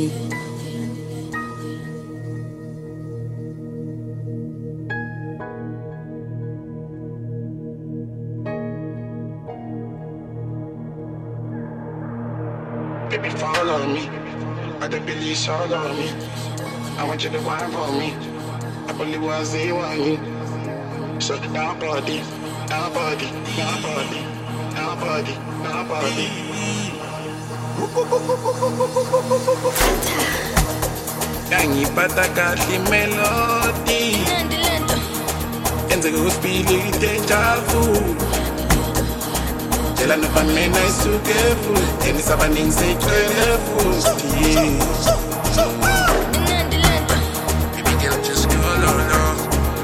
Baby, follow me. I don't believe all on me. I want you to wine for me. I believe what I say want you. So down body, down body, down body, down body, down body. Nangipata kahle melody. Enzeka uspili deja vu. Tell no fan me nice to careful. And it's happening say careful. Baby girl just go low.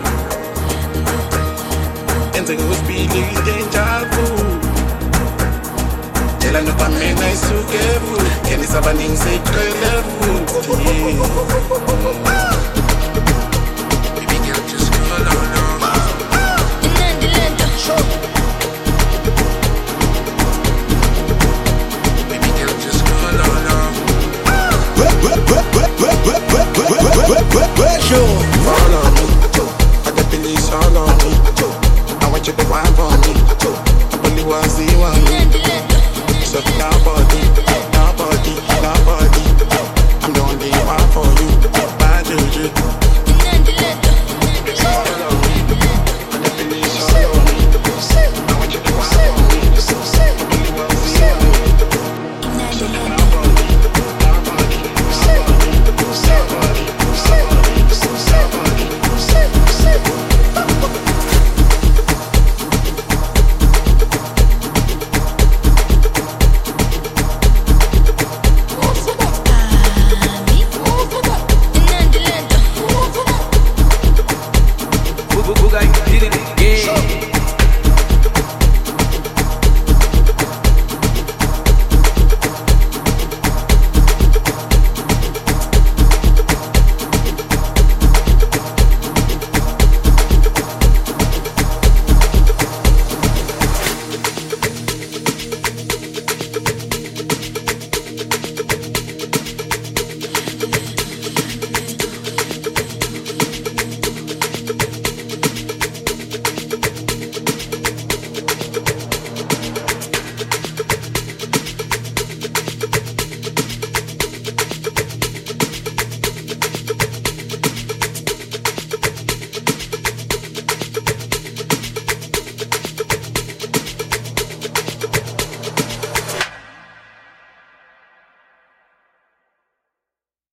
Enzeka uspili deja vu. Tell no fan me nice to careful. And it's happening say careful.